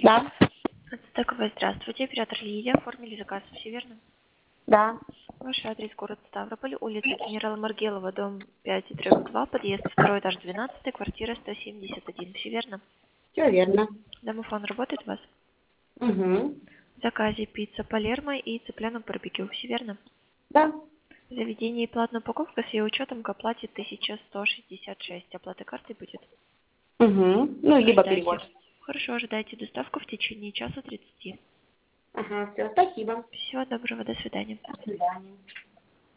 Да, Стыковая, здравствуйте. Оператор Лидия. Оформили заказ, все верно? да, Ваш адрес город Ставрополь, улица Генерала Маргелова, дом 5/2, подъезд 2, этаж 12, квартира 171. Все верно? все верно. Домофон работает у вас? Угу. В заказе пицца Палермо и цыпленок барбекю. Все верно? Да. Заведение и платная упаковка с ее учетом к оплате 1166. Оплата картой будет? Угу. Ну, либо Ожидайте. перевод. Хорошо, ожидайте доставку в течение часа 30. Ага, все, спасибо. Всего доброго, до свидания. До свидания.